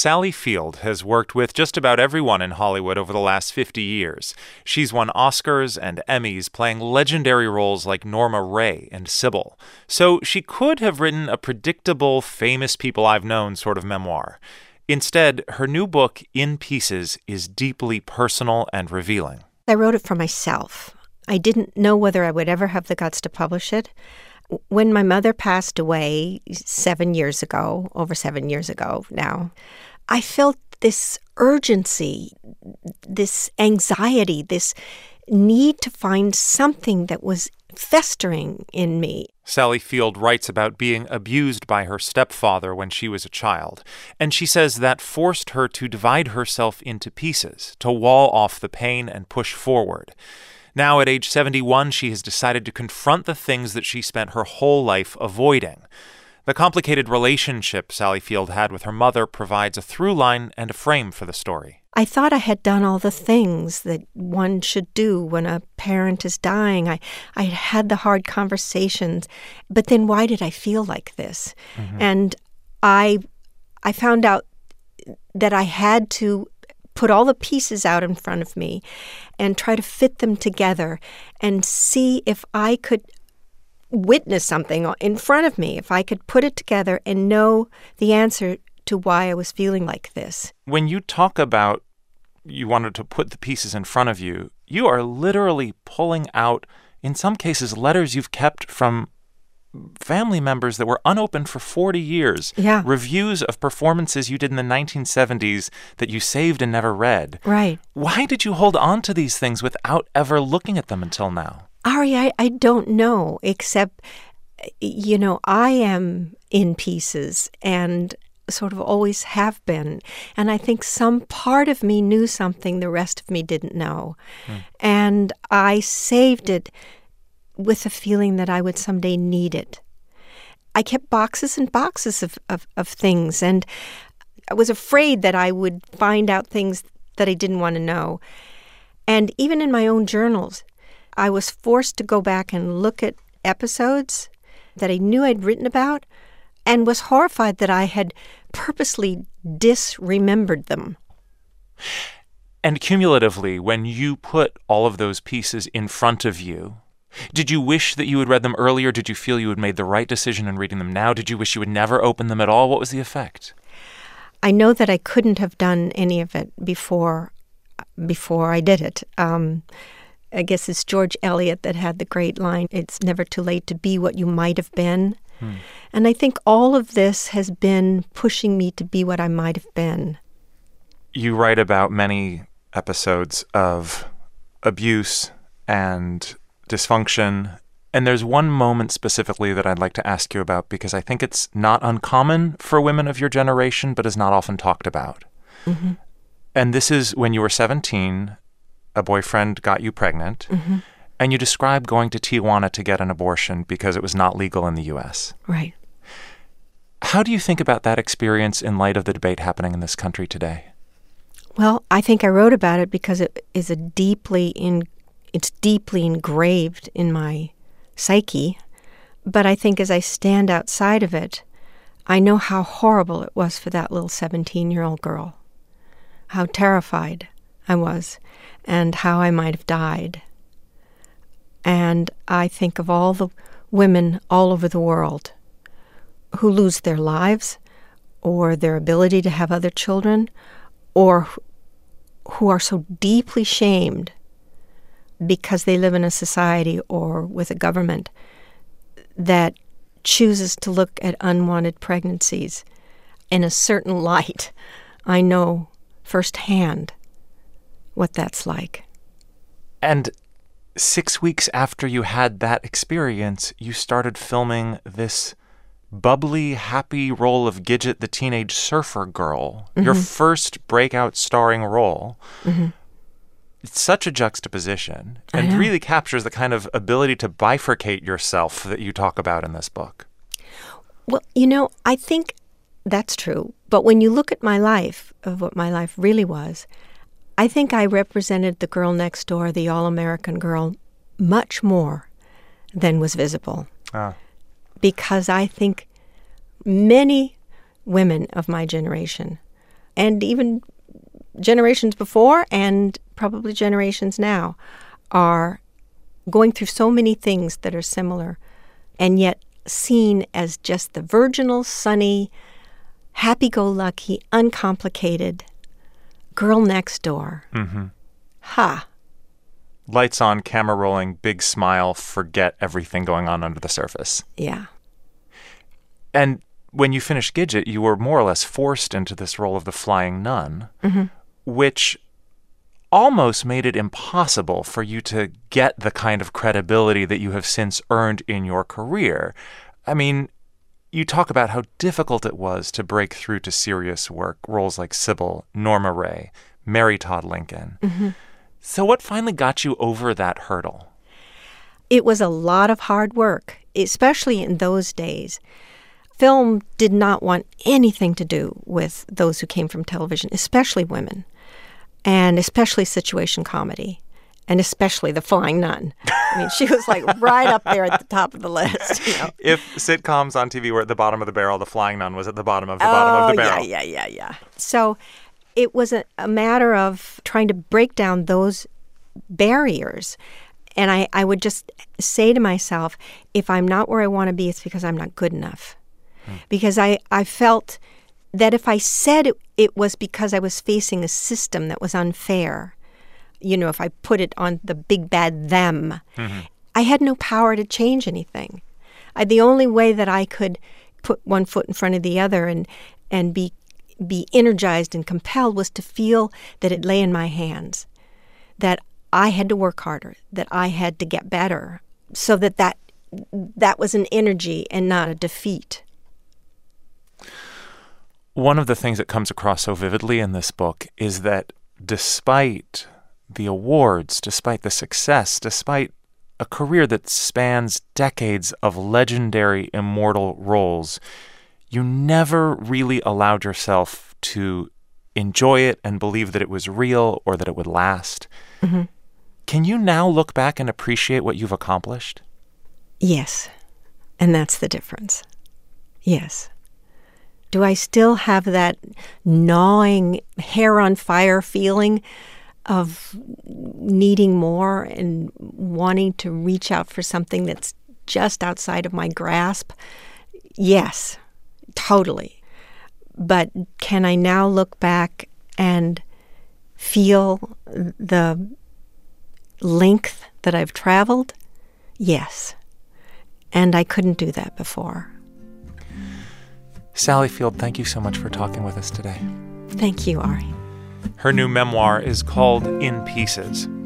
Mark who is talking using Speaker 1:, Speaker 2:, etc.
Speaker 1: Sally Field has worked with just about everyone in Hollywood over the last 50 years. She's won Oscars and Emmys, playing legendary roles like Norma Ray and Sybil. So she could have written a predictable, famous people I've known sort of memoir. Instead, her new book, In Pieces, is deeply personal and revealing.
Speaker 2: I wrote it for myself. I didn't know whether I would ever have the guts to publish it. When my mother passed away 7 years ago, over 7 years ago now, I felt this urgency, this anxiety, this need to find something that was festering in me.
Speaker 1: Sally Field writes about being abused by her stepfather when she was a child, and she says that forced her to divide herself into pieces, to wall off the pain and push forward. Now, at age 71, she has decided to confront the things that she spent her whole life avoiding. The complicated relationship Sally Field had with her mother provides a through line and a frame for the story.
Speaker 2: I thought I had done all the things that one should do when a parent is dying. I had had the hard conversations, but then why did I feel like this? Mm-hmm. And I found out that I had to put all the pieces out in front of me and try to fit them together and see if I could witness something in front of me, if I could put it together and know the answer to why I was feeling like this.
Speaker 1: When you talk about you wanted to put the pieces in front of you, you are literally pulling out, in some cases, letters you've kept from family members that were unopened for 40 years.
Speaker 2: Yeah.
Speaker 1: Reviews of performances you did in the 1970s that you saved and never read.
Speaker 2: Right.
Speaker 1: Why did you hold on to these things without ever looking at them until now?
Speaker 2: Ari, I don't know, except, I am in pieces and sort of always have been. And I think some part of me knew something the rest of me didn't know. And I saved it with a feeling that I would someday need it. I kept boxes and boxes of things, and I was afraid that I would find out things that I didn't want to know. And even in my own journals, I was forced to go back and look at episodes that I knew I'd written about and was horrified that I had purposely disremembered them.
Speaker 1: And cumulatively, when you put all of those pieces in front of you, did you wish that you had read them earlier? Did you feel you had made the right decision in reading them now? Did you wish you would never open them at all? What was the effect?
Speaker 2: I know that I couldn't have done any of it before I did it. I guess it's George Eliot that had the great line, "It's never too late to be what you might have been." And I think all of this has been pushing me to be what I might have been.
Speaker 1: You write about many episodes of abuse and dysfunction, and there's one moment specifically that I'd like to ask you about because I think it's not uncommon for women of your generation, but is not often talked about. Mm-hmm. And this is when you were 17, a boyfriend got you pregnant, mm-hmm. and you described going to Tijuana to get an abortion because it was not legal in the U.S.
Speaker 2: Right.
Speaker 1: How do you think about that experience in light of the debate happening in this country today?
Speaker 2: Well, I think I wrote about it because it is it's deeply engraved in my psyche. But I think as I stand outside of it, I know how horrible it was for that little 17-year-old girl, how terrified I was, and how I might have died. And I think of all the women all over the world who lose their lives or their ability to have other children, or who are so deeply shamed because they live in a society or with a government that chooses to look at unwanted pregnancies in a certain light. I know firsthand what that's like.
Speaker 1: And 6 weeks after you had that experience, you started filming this bubbly, happy role of Gidget, the teenage surfer girl, mm-hmm. your first breakout starring role. Mm-hmm. It's such a juxtaposition and really captures the kind of ability to bifurcate yourself that you talk about in this book.
Speaker 2: Well, I think that's true. But when you look at my life, of what my life really was, I think I represented the girl next door, the all-American girl, much more than was visible. Because I think many women of my generation and even generations before and probably generations now are going through so many things that are similar and yet seen as just the virginal, sunny, happy-go-lucky, uncomplicated girl next door.
Speaker 1: Mm-hmm.
Speaker 2: Ha.
Speaker 1: Lights on, camera rolling, big smile, forget everything going on under the surface.
Speaker 2: Yeah.
Speaker 1: And when you finished Gidget, you were more or less forced into this role of the flying nun,
Speaker 2: Mm-hmm.
Speaker 1: which almost made it impossible for you to get the kind of credibility that you have since earned in your career. I mean, you talk about how difficult it was to break through to serious work, roles like Sybil, Norma Ray, Mary Todd Lincoln.
Speaker 2: Mm-hmm.
Speaker 1: So what finally got you over that hurdle?
Speaker 2: It was a lot of hard work, especially in those days. Film did not want anything to do with those who came from television, especially women, and especially situation comedy, and especially The Flying Nun. I mean, she was like right up there at the top of the list. You know?
Speaker 1: If sitcoms on TV were at the bottom of the barrel, The Flying Nun was at the bottom of the bottom of the barrel.
Speaker 2: Yeah. So it was a matter of trying to break down those barriers. And I would just say to myself, if I'm not where I want to be, it's because I'm not good enough. Because I felt that if I said it was because I was facing a system that was unfair, you know, if I put it on the big bad them,
Speaker 1: Mm-hmm.
Speaker 2: I had no power to change anything. The only way that I could put one foot in front of the other and be energized and compelled was to feel that it lay in my hands, that I had to work harder, that I had to get better, so that was an energy and not a defeat.
Speaker 1: One of the things that comes across so vividly in this book is that despite the awards, despite the success, despite a career that spans decades of legendary, immortal roles, you never really allowed yourself to enjoy it and believe that it was real or that it would last.
Speaker 2: Mm-hmm.
Speaker 1: Can you now look back and appreciate what you've accomplished?
Speaker 2: Yes, and that's the difference. Yes. Do I still have that gnawing, hair-on-fire feeling of needing more and wanting to reach out for something that's just outside of my grasp? Yes, totally. But can I now look back and feel the length that I've traveled? Yes. And I couldn't do that before.
Speaker 1: Sally Field, thank you so much for talking with us today.
Speaker 2: Thank you, Ari.
Speaker 1: Her new memoir is called In Pieces.